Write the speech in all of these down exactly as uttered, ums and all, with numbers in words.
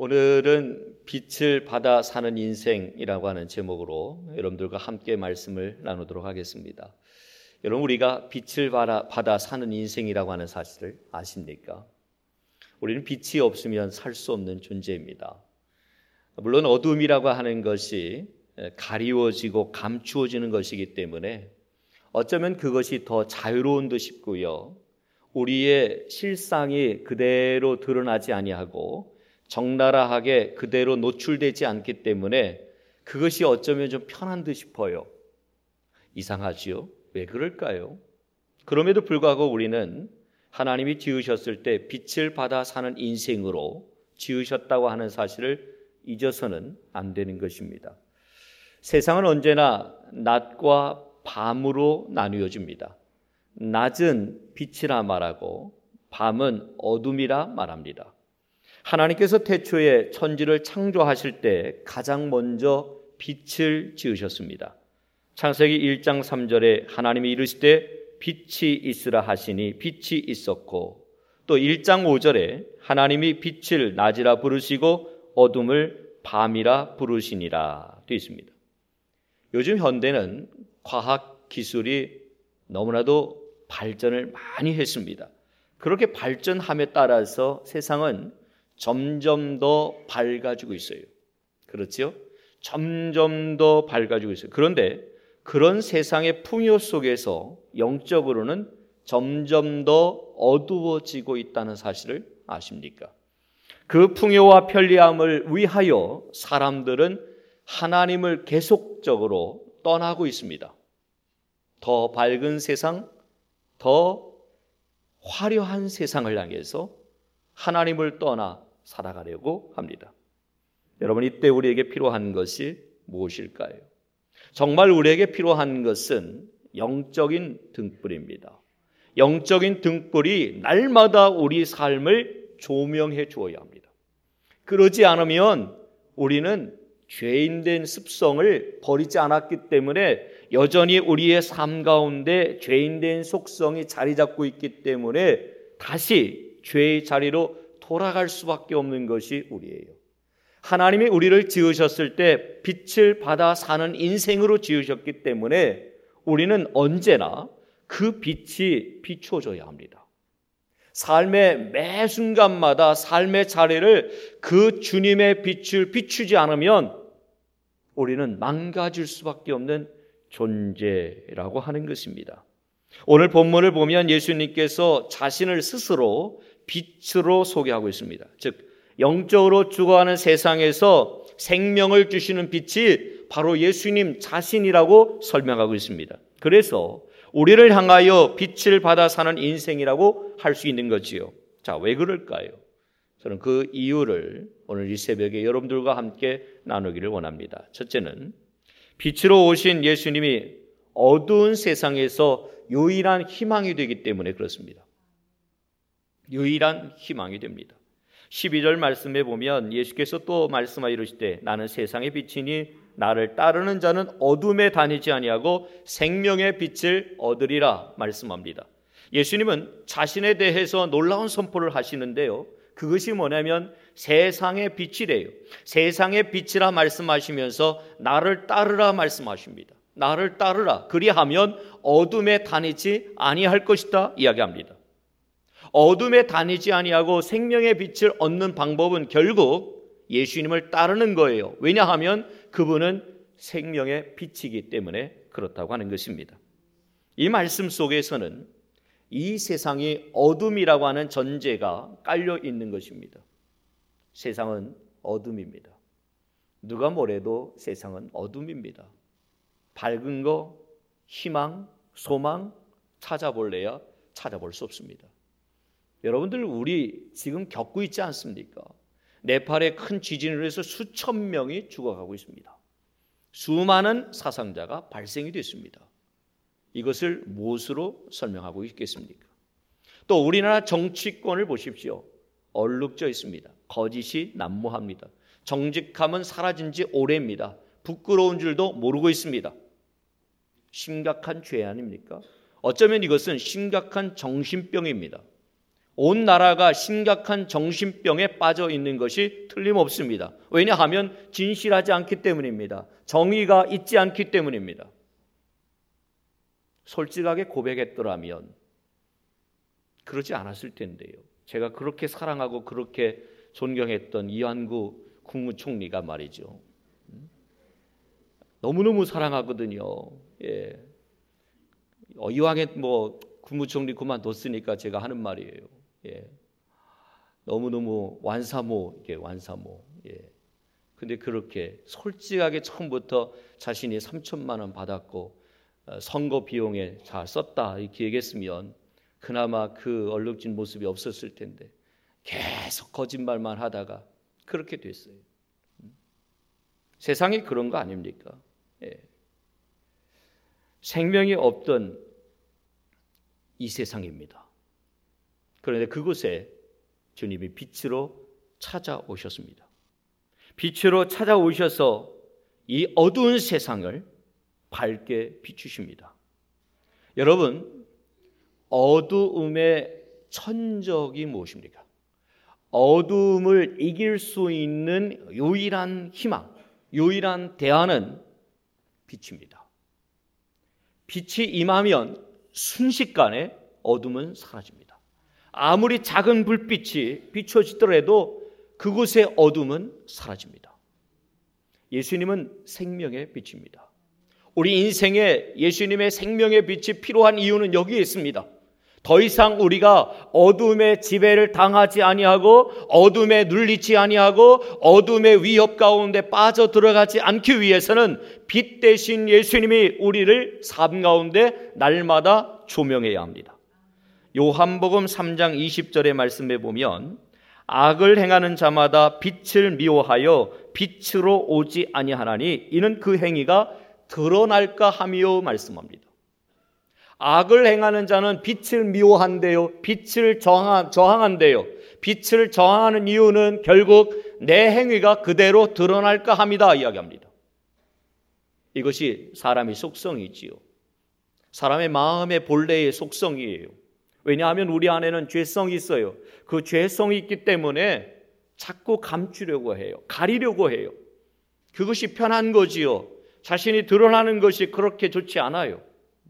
오늘은 빛을 받아 사는 인생이라고 하는 제목으로 여러분들과 함께 말씀을 나누도록 하겠습니다. 여러분, 우리가 빛을 받아, 받아 사는 인생이라고 하는 사실을 아십니까? 우리는 빛이 없으면 살 수 없는 존재입니다. 물론 어둠이라고 하는 것이 가리워지고 감추어지는 것이기 때문에 어쩌면 그것이 더 자유로운 듯 싶고요, 우리의 실상이 그대로 드러나지 아니하고 적나라하게 그대로 노출되지 않기 때문에 그것이 어쩌면 좀 편한 듯 싶어요. 이상하지요? 왜 그럴까요? 그럼에도 불구하고 우리는 하나님이 지으셨을 때 빛을 받아 사는 인생으로 지으셨다고 하는 사실을 잊어서는 안 되는 것입니다. 세상은 언제나 낮과 밤으로 나뉘어집니다. 낮은 빛이라 말하고 밤은 어둠이라 말합니다. 하나님께서 태초에 천지를 창조하실 때 가장 먼저 빛을 지으셨습니다. 창세기 일 장 삼 절에 하나님이 이르시되 빛이 있으라 하시니 빛이 있었고, 또 일 장 오 절에 하나님이 빛을 낮이라 부르시고 어둠을 밤이라 부르시니라 되어 있습니다. 요즘 현대는 과학 기술이 너무나도 발전을 많이 했습니다. 그렇게 발전함에 따라서 세상은 점점 더 밝아지고 있어요. 그렇죠? 점점 더 밝아지고 있어요. 그런데 그런 세상의 풍요 속에서 영적으로는 점점 더 어두워지고 있다는 사실을 아십니까? 그 풍요와 편리함을 위하여 사람들은 하나님을 계속적으로 떠나고 있습니다. 더 밝은 세상, 더 화려한 세상을 향해서 하나님을 떠나 살아가려고 합니다. 여러분, 이때 우리에게 필요한 것이 무엇일까요? 정말 우리에게 필요한 것은 영적인 등불입니다. 영적인 등불이 날마다 우리 삶을 조명해 주어야 합니다. 그러지 않으면 우리는 죄인된 습성을 버리지 않았기 때문에 여전히 우리의 삶 가운데 죄인된 속성이 자리 잡고 있기 때문에 다시 죄의 자리로 돌아갈 수밖에 없는 것이 우리예요. 하나님이 우리를 지으셨을 때 빛을 받아 사는 인생으로 지으셨기 때문에 우리는 언제나 그 빛이 비춰져야 합니다. 삶의 매 순간마다 삶의 자리를 그 주님의 빛을 비추지 않으면 우리는 망가질 수밖에 없는 존재라고 하는 것입니다. 오늘 본문을 보면 예수님께서 자신을 스스로 빛으로 소개하고 있습니다. 즉, 영적으로 죽어가는 세상에서 생명을 주시는 빛이 바로 예수님 자신이라고 설명하고 있습니다. 그래서 우리를 향하여 빛을 받아 사는 인생이라고 할 수 있는 거지요. 자, 왜 그럴까요? 저는 그 이유를 오늘 이 새벽에 여러분들과 함께 나누기를 원합니다. 첫째는 빛으로 오신 예수님이 어두운 세상에서 유일한 희망이 되기 때문에 그렇습니다. 유일한 희망이 됩니다. 십이 절 말씀에 보면 예수께서 또 말씀하여 이르시되 나는 세상의 빛이니 나를 따르는 자는 어둠에 다니지 아니하고 생명의 빛을 얻으리라 말씀합니다. 예수님은 자신에 대해서 놀라운 선포를 하시는데요, 그것이 뭐냐면 세상의 빛이래요. 세상의 빛이라 말씀하시면서 나를 따르라 말씀하십니다. 나를 따르라, 그리하면 어둠에 다니지 아니할 것이다 이야기합니다. 어둠에 다니지 아니하고 생명의 빛을 얻는 방법은 결국 예수님을 따르는 거예요. 왜냐하면 그분은 생명의 빛이기 때문에 그렇다고 하는 것입니다. 이 말씀 속에서는 이 세상이 어둠이라고 하는 전제가 깔려 있는 것입니다. 세상은 어둠입니다. 누가 뭐래도 세상은 어둠입니다. 밝은 거, 희망, 소망 찾아볼래야 찾아볼 수 없습니다. 여러분들, 우리 지금 겪고 있지 않습니까? 네팔의 큰 지진으로 해서 수천 명이 죽어가고 있습니다. 수많은 사상자가 발생이 됐습니다. 이것을 무엇으로 설명하고 있겠습니까? 또 우리나라 정치권을 보십시오. 얼룩져 있습니다. 거짓이 난무합니다. 정직함은 사라진 지 오래입니다. 부끄러운 줄도 모르고 있습니다. 심각한 죄 아닙니까? 어쩌면 이것은 심각한 정신병입니다. 온 나라가 심각한 정신병에 빠져 있는 것이 틀림없습니다. 왜냐하면 진실하지 않기 때문입니다. 정의가 있지 않기 때문입니다. 솔직하게 고백했더라면 그러지 않았을 텐데요. 제가 그렇게 사랑하고 그렇게 존경했던 이완구 국무총리가 말이죠. 너무너무 사랑하거든요. 예. 어, 이왕에 뭐 국무총리 그만뒀으니까 제가 하는 말이에요. 예. 너무너무 완사모, 이게 완사모. 예. 근데 그렇게 솔직하게 처음부터 자신이 삼천만 원 받았고 어, 선거 비용에 잘 썼다 이렇게 얘기했으면 그나마 그 얼룩진 모습이 없었을 텐데 계속 거짓말만 하다가 그렇게 됐어요. 세상이 그런 거 아닙니까? 예. 생명이 없던 이 세상입니다. 그런데 그곳에 주님이 빛으로 찾아오셨습니다. 빛으로 찾아오셔서 이 어두운 세상을 밝게 비추십니다. 여러분, 어두움의 천적이 무엇입니까? 어두움을 이길 수 있는 유일한 희망, 유일한 대안은 빛입니다. 빛이 임하면 순식간에 어둠은 사라집니다. 아무리 작은 불빛이 비춰지더라도 그곳의 어둠은 사라집니다. 예수님은 생명의 빛입니다. 우리 인생에 예수님의 생명의 빛이 필요한 이유는 여기에 있습니다. 더 이상 우리가 어둠의 지배를 당하지 아니하고 어둠에 눌리지 아니하고 어둠의 위협 가운데 빠져 들어가지 않기 위해서는 빛 대신 예수님이 우리를 삶 가운데 날마다 조명해야 합니다. 요한복음 삼 장 이십 절의 말씀에 보면 악을 행하는 자마다 빛을 미워하여 빛으로 오지 아니하나니 이는 그 행위가 드러날까 하며 말씀합니다. 악을 행하는 자는 빛을 미워한대요. 빛을 저항, 저항한대요. 빛을 저항하는 이유는 결국 내 행위가 그대로 드러날까 합니다. 이야기합니다. 이것이 사람의 속성이지요. 사람의 마음의 본래의 속성이에요. 왜냐하면 우리 안에는 죄성이 있어요. 그 죄성이 있기 때문에 자꾸 감추려고 해요. 가리려고 해요. 그것이 편한 거지요. 자신이 드러나는 것이 그렇게 좋지 않아요.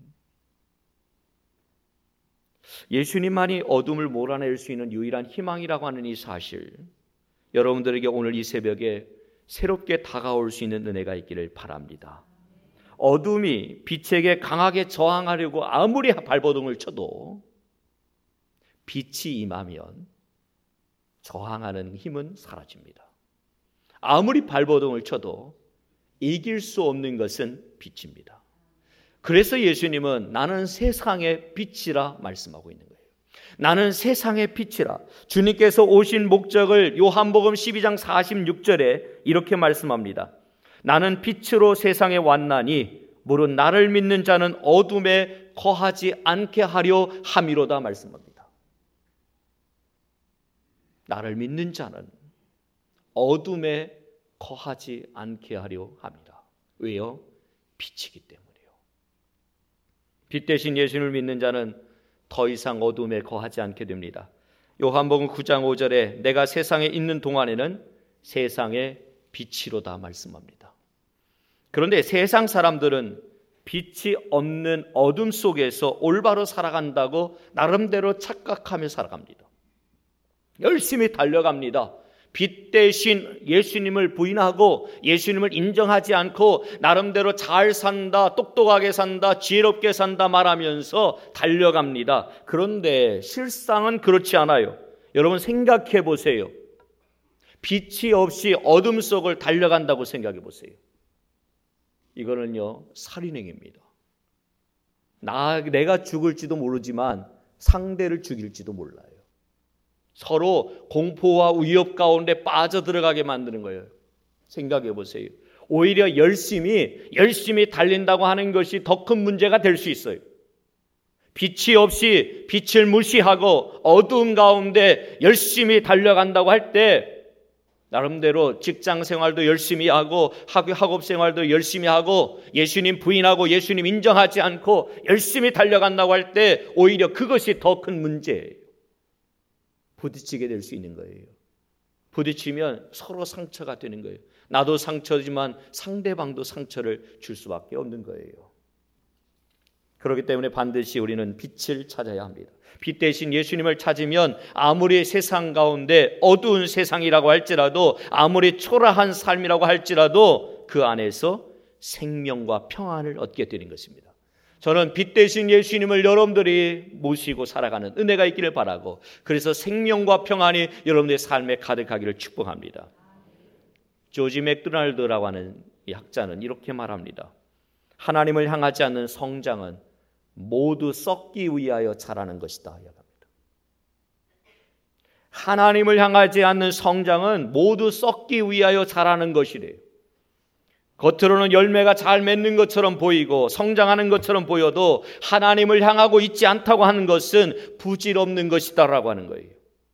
예수님만이 어둠을 몰아낼 수 있는 유일한 희망이라고 하는 이 사실, 여러분들에게 오늘 이 새벽에 새롭게 다가올 수 있는 은혜가 있기를 바랍니다. 어둠이 빛에게 강하게 저항하려고 아무리 발버둥을 쳐도 빛이 임하면 저항하는 힘은 사라집니다. 아무리 발버둥을 쳐도 이길 수 없는 것은 빛입니다. 그래서 예수님은 나는 세상의 빛이라 말씀하고 있는 거예요. 나는 세상의 빛이라. 주님께서 오신 목적을 요한복음 십이 장 사십육 절에 이렇게 말씀합니다. 나는 빛으로 세상에 왔나니 무릇 나를 믿는 자는 어둠에 거하지 않게 하려 함이로다 말씀합니다. 나를 믿는 자는 어둠에 거하지 않게 하려 합니다. 왜요? 빛이기 때문에. 빛 대신 예수님을 믿는 자는 더 이상 어둠에 거하지 않게 됩니다. 요한복음 구 장 오 절에 내가 세상에 있는 동안에는 세상의 빛이로다 말씀합니다. 그런데 세상 사람들은 빛이 없는 어둠 속에서 올바로 살아간다고 나름대로 착각하며 살아갑니다. 열심히 달려갑니다. 빛 대신 예수님을 부인하고 예수님을 인정하지 않고 나름대로 잘 산다, 똑똑하게 산다, 지혜롭게 산다 말하면서 달려갑니다. 그런데 실상은 그렇지 않아요. 여러분 생각해 보세요. 빛이 없이 어둠 속을 달려간다고 생각해 보세요. 이거는요 살인행위입니다. 나, 내가 죽을지도 모르지만 상대를 죽일지도 몰라요. 서로 공포와 위협 가운데 빠져들어가게 만드는 거예요. 생각해 보세요. 오히려 열심히 열심히 달린다고 하는 것이 더 큰 문제가 될 수 있어요. 빛이 없이 빛을 무시하고 어두운 가운데 열심히 달려간다고 할 때 나름대로 직장 생활도 열심히 하고 학업 생활도 열심히 하고 예수님 부인하고 예수님 인정하지 않고 열심히 달려간다고 할 때 오히려 그것이 더 큰 문제예요. 부딪히게 될 수 있는 거예요. 부딪히면 서로 상처가 되는 거예요. 나도 상처지만 상대방도 상처를 줄 수밖에 없는 거예요. 그렇기 때문에 반드시 우리는 빛을 찾아야 합니다. 빛 대신 예수님을 찾으면 아무리 세상 가운데 어두운 세상이라고 할지라도, 아무리 초라한 삶이라고 할지라도 그 안에서 생명과 평안을 얻게 되는 것입니다. 저는 빛 대신 예수님을 여러분들이 모시고 살아가는 은혜가 있기를 바라고, 그래서 생명과 평안이 여러분들의 삶에 가득하기를 축복합니다. 조지 맥도날드라고 하는 이 학자는 이렇게 말합니다. 하나님을 향하지 않는 성장은 모두 썩기 위하여 자라는 것이다. 하나님을 향하지 않는 성장은 모두 썩기 위하여 자라는 것이래요. 겉으로는 열매가 잘 맺는 것처럼 보이고 성장하는 것처럼 보여도 하나님을 향하고 있지 않다고 하는 것은 부질없는 것이다라고 하는 거예요.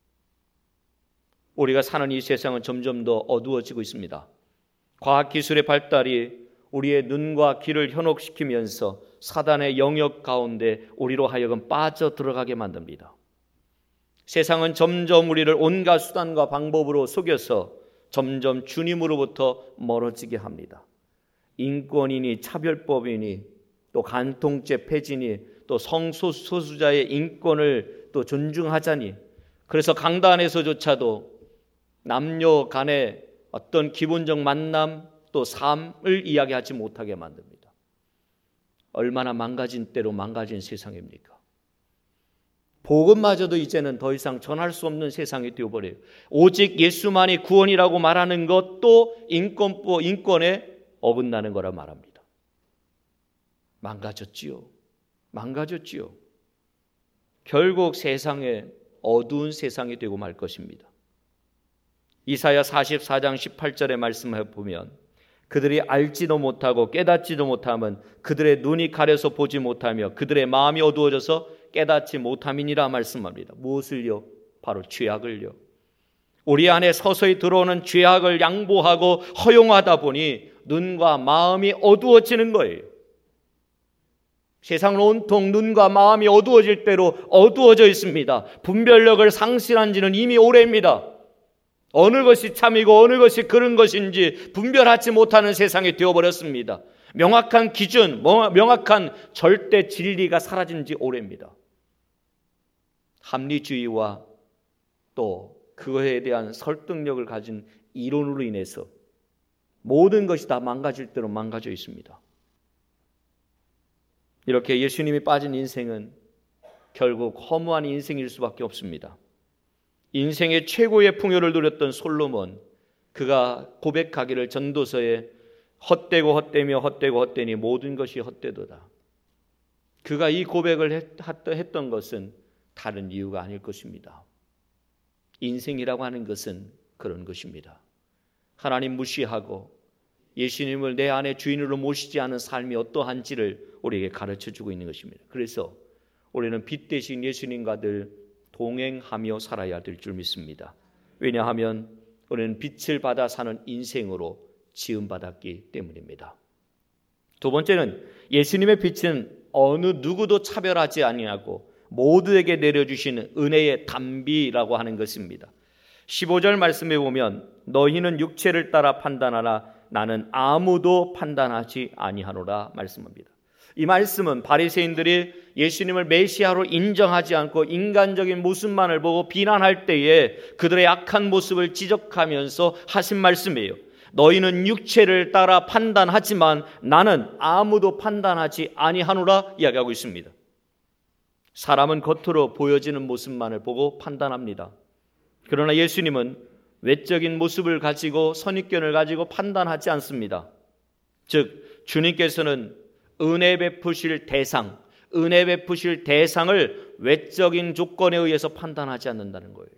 우리가 사는 이 세상은 점점 더 어두워지고 있습니다. 과학기술의 발달이 우리의 눈과 귀를 현혹시키면서 사단의 영역 가운데 우리로 하여금 빠져 들어가게 만듭니다. 세상은 점점 우리를 온갖 수단과 방법으로 속여서 점점 주님으로부터 멀어지게 합니다. 인권이니 차별법이니 또 간통죄 폐지니 또 성소수자의 인권을 또 존중하자니, 그래서 강단에서조차도 남녀 간의 어떤 기본적 만남 또 삶을 이야기하지 못하게 만듭니다. 얼마나 망가진 때로 망가진 세상입니까? 복음마저도 이제는 더 이상 전할 수 없는 세상이 되어버려요. 오직 예수만이 구원이라고 말하는 것도 인권법, 인권에 어긋나는 거라 말합니다. 망가졌지요. 망가졌지요. 결국 세상에 어두운 세상이 되고 말 것입니다. 이사야 사십사 장 십팔 절의 말씀을 보면 그들이 알지도 못하고 깨닫지도 못하면 그들의 눈이 가려서 보지 못하며 그들의 마음이 어두워져서 깨닫지 못함이니라 말씀합니다. 무엇을요? 바로 죄악을요. 우리 안에 서서히 들어오는 죄악을 양보하고 허용하다 보니 눈과 마음이 어두워지는 거예요. 세상은 온통 눈과 마음이 어두워질 대로 어두워져 있습니다. 분별력을 상실한 지는 이미 오래입니다. 어느 것이 참이고 어느 것이 그른 것인지 분별하지 못하는 세상이 되어버렸습니다. 명확한 기준, 명확한 절대 진리가 사라진 지 오래입니다. 합리주의와 또 그거에 대한 설득력을 가진 이론으로 인해서 모든 것이 다 망가질 대로 망가져 있습니다. 이렇게 예수님이 빠진 인생은 결국 허무한 인생일 수밖에 없습니다. 인생의 최고의 풍요를 누렸던 솔로몬, 그가 고백하기를 전도서에 헛되고 헛되며 헛되고 헛되니 모든 것이 헛되도다. 그가 이 고백을 했던 것은 다른 이유가 아닐 것입니다. 인생이라고 하는 것은 그런 것입니다. 하나님 무시하고 예수님을 내 안에 주인으로 모시지 않은 삶이 어떠한지를 우리에게 가르쳐주고 있는 것입니다. 그래서 우리는 빛 대신 예수님과 늘 동행하며 살아야 될 줄 믿습니다. 왜냐하면 우리는 빛을 받아 사는 인생으로 지음받았기 때문입니다. 두 번째는 예수님의 빛은 어느 누구도 차별하지 아니하고 모두에게 내려주시는 은혜의 담비라고 하는 것입니다. 십오 절 말씀에 보면 너희는 육체를 따라 판단하나 나는 아무도 판단하지 아니하노라 말씀합니다. 이 말씀은 바리새인들이 예수님을 메시아로 인정하지 않고 인간적인 모습만을 보고 비난할 때에 그들의 악한 모습을 지적하면서 하신 말씀이에요. 너희는 육체를 따라 판단하지만 나는 아무도 판단하지 아니하노라 이야기하고 있습니다. 사람은 겉으로 보여지는 모습만을 보고 판단합니다. 그러나 예수님은 외적인 모습을 가지고 선입견을 가지고 판단하지 않습니다. 즉 주님께서는 은혜 베푸실 대상, 은혜 베푸실 대상을 외적인 조건에 의해서 판단하지 않는다는 거예요.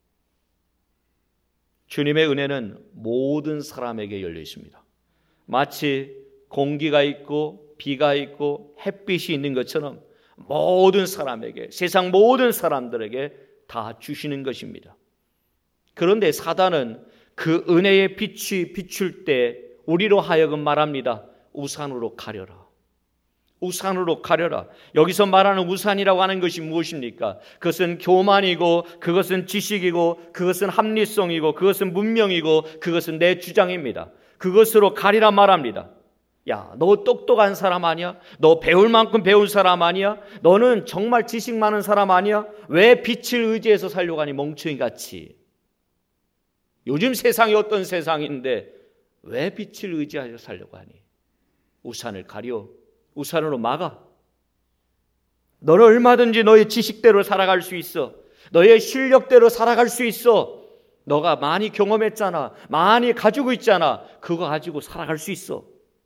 주님의 은혜는 모든 사람에게 열려 있습니다. 마치 공기가 있고 비가 있고 햇빛이 있는 것처럼 모든 사람에게, 세상 모든 사람들에게 다 주시는 것입니다. 그런데 사단은 그 은혜의 빛이 비출 때 우리로 하여금 말합니다. 우산으로 가려라. 우산으로 가려라. 여기서 말하는 우산이라고 하는 것이 무엇입니까? 그것은 교만이고, 그것은 지식이고, 그것은 합리성이고, 그것은 문명이고, 그것은 내 주장입니다. 그것으로 가리라 말합니다. 야, 너 똑똑한 사람 아니야? 너 배울 만큼 배운 사람 아니야? 너는 정말 지식 많은 사람 아니야? 왜 빛을 의지해서 살려고 하니, 멍청이같이? 요즘 세상이 어떤 세상인데 왜 빛을 의지하여 살려고 하니? 우산을 가려, 우산으로 막아. 너는 얼마든지 너의 지식대로 살아갈 수 있어. 너의 실력대로 살아갈 수 있어. 너가 많이 경험했잖아. 많이 가지고 있잖아. 그거 가지고 살아갈 수 있어.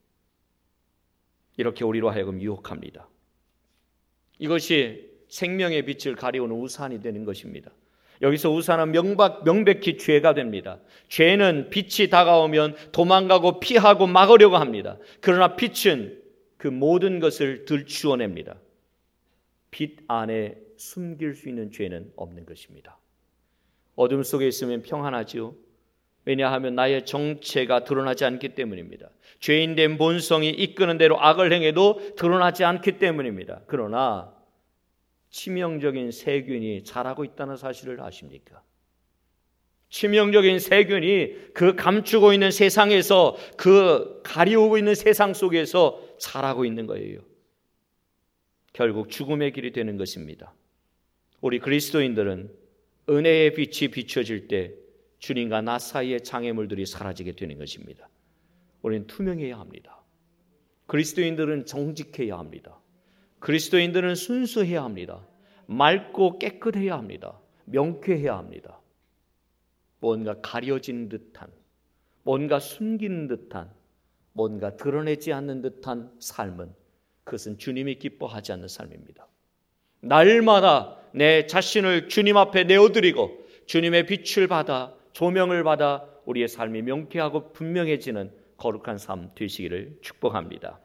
이렇게 우리로 하여금 유혹합니다. 이것이 생명의 빛을 가리우는 우산이 되는 것입니다. 여기서 우산은 명박, 명백히 죄가 됩니다. 죄는 빛이 다가오면 도망가고 피하고 막으려고 합니다. 그러나 빛은 그 모든 것을 들추어냅니다. 빛 안에 숨길 수 있는 죄는 없는 것입니다. 어둠 속에 있으면 평안하지요. 왜냐하면 나의 정체가 드러나지 않기 때문입니다. 죄인된 본성이 이끄는 대로 악을 행해도 드러나지 않기 때문입니다. 그러나 치명적인 세균이 자라고 있다는 사실을 아십니까? 치명적인 세균이 그 감추고 있는 세상에서, 그 가리우고 있는 세상 속에서 자라고 있는 거예요. 결국 죽음의 길이 되는 것입니다. 우리 그리스도인들은 은혜의 빛이 비춰질 때 주님과 나 사이의 장애물들이 사라지게 되는 것입니다. 우리는 투명해야 합니다. 그리스도인들은 정직해야 합니다. 그리스도인들은 순수해야 합니다. 맑고 깨끗해야 합니다. 명쾌해야 합니다. 뭔가 가려진 듯한, 뭔가 숨기는 듯한, 뭔가 드러내지 않는 듯한 삶은, 그것은 주님이 기뻐하지 않는 삶입니다. 날마다 내 자신을 주님 앞에 내어드리고 주님의 빛을 받아, 조명을 받아 우리의 삶이 명쾌하고 분명해지는 거룩한 삶 되시기를 축복합니다.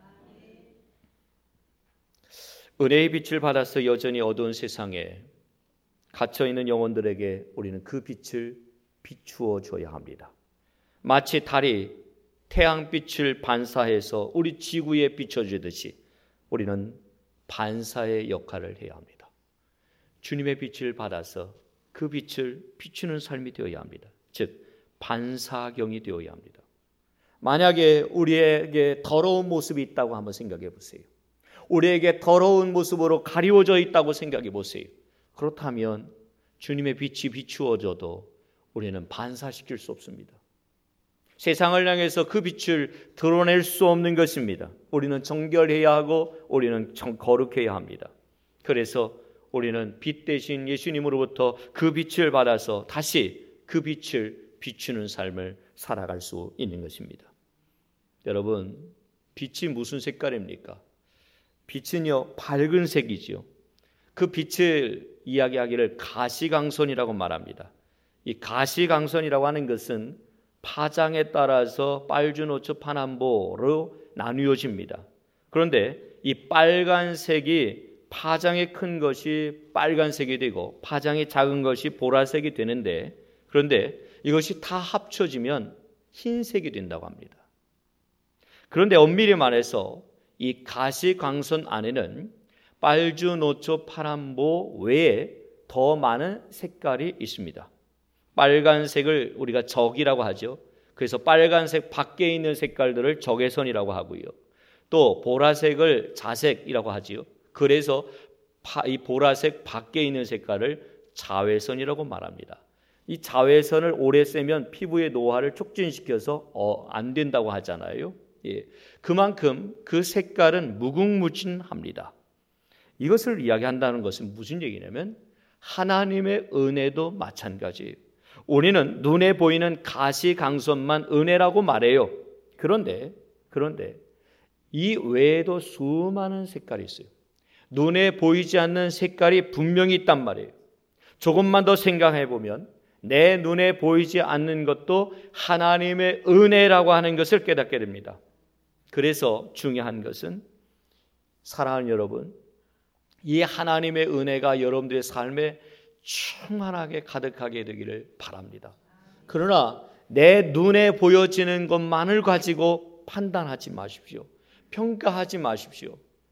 은혜의 빛을 받아서 여전히 어두운 세상에 갇혀있는 영혼들에게 우리는 그 빛을 비추어 줘야 합니다. 마치 달이 태양빛을 반사해서 우리 지구에 비춰주듯이 우리는 반사의 역할을 해야 합니다. 주님의 빛을 받아서 그 빛을 비추는 삶이 되어야 합니다. 즉 반사경이 되어야 합니다. 만약에 우리에게 더러운 모습이 있다고 한번 생각해 보세요. 우리에게 더러운 모습으로 가리워져 있다고 생각해 보세요. 그렇다면 주님의 빛이 비추어져도 우리는 반사시킬 수 없습니다. 세상을 향해서 그 빛을 드러낼 수 없는 것입니다. 우리는 정결해야 하고 우리는 거룩해야 합니다. 그래서 우리는 빛 대신 예수님으로부터 그 빛을 받아서 다시 그 빛을 비추는 삶을 살아갈 수 있는 것입니다. 여러분, 빛이 무슨 색깔입니까? 빛은요, 밝은 색이지요. 그 빛을 이야기하기를 가시광선이라고 말합니다. 이 가시광선이라고 하는 것은 파장에 따라서 빨주노초 파남보로 나누어집니다. 그런데 이 빨간색이 파장이 큰 것이 빨간색이 되고 파장이 작은 것이 보라색이 되는데, 그런데 이것이 다 합쳐지면 흰색이 된다고 합니다. 그런데 엄밀히 말해서 이 가시광선 안에는 빨주노초 파남보 외에 더 많은 색깔이 있습니다. 빨간색을 우리가 적이라고 하죠. 그래서 빨간색 밖에 있는 색깔들을 적외선이라고 하고요. 또 보라색을 자색이라고 하지요. 그래서 이 보라색 밖에 있는 색깔을 자외선이라고 말합니다. 이 자외선을 오래 쐬면 피부의 노화를 촉진시켜서 어, 안 된다고 하잖아요. 예. 그만큼 그 색깔은 무궁무진합니다. 이것을 이야기한다는 것은 무슨 얘기냐면 하나님의 은혜도 마찬가지예요. 우리는 눈에 보이는 가시광선만 은혜라고 말해요. 그런데 그런데 이 외에도 수많은 색깔이 있어요. 눈에 보이지 않는 색깔이 분명히 있단 말이에요. 조금만 더 생각해 보면 내 눈에 보이지 않는 것도 하나님의 은혜라고 하는 것을 깨닫게 됩니다. 그래서 중요한 것은 사랑하는 여러분, 이 하나님의 은혜가 여러분들의 삶에 충만하게 가득하게 되기를 바랍니다. 그러나 내 눈에 보여지는 것만을 가지고 판단하지 마십시오. 평가하지 마십시오.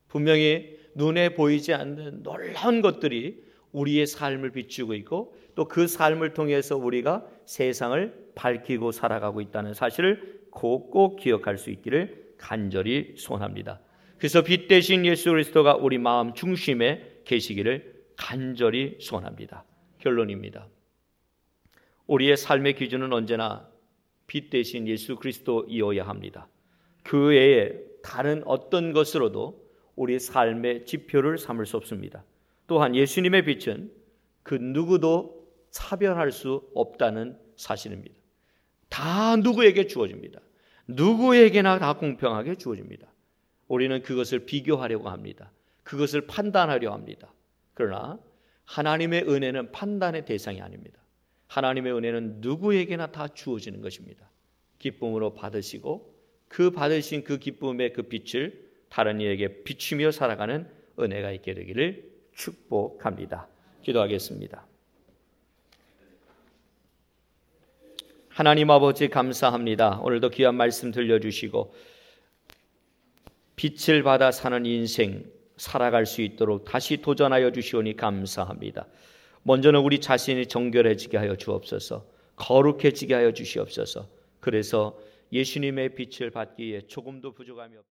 분명히 눈에 보이지 않는 놀라운 것들이 우리의 삶을 비추고 있고 또 그 삶을 통해서 우리가 세상을 밝히고 살아가고 있다는 사실을 꼭 기억할 수 있기를 간절히 소원합니다. 그래서 빛 대신 예수 그리스도가 우리 마음 중심에 계시기를 간절히 소원합니다. 결론입니다. 우리의 삶의 기준은 언제나 빛 대신 예수 그리스도이어야 합니다. 그 외에 다른 어떤 것으로도 우리 삶의 지표를 삼을 수 없습니다. 또한 예수님의 빛은 그 누구도 차별할 수 없다는 사실입니다. 다 누구에게 주어집니다. 누구에게나 다 공평하게 주어집니다. 우리는 그것을 비교하려고 합니다. 그것을 판단하려 합니다. 그러나 하나님의 은혜는 판단의 대상이 아닙니다. 하나님의 은혜는 누구에게나 다 주어지는 것입니다. 기쁨으로 받으시고 그 받으신 그 기쁨의 그 빛을 다른 이에게 비추며 살아가는 은혜가 있게 되기를 축복합니다. 기도하겠습니다. 하나님 아버지 감사합니다. 오늘도 귀한 말씀 들려주시고 빛을 받아 사는 인생 살아갈 수 있도록 다시 도전하여 주시오니 감사합니다. 먼저는 우리 자신이 정결해지게 하여 주옵소서. 거룩해지게 하여 주시옵소서. 그래서 예수님의 빛을 받기에 조금도 부족함이 없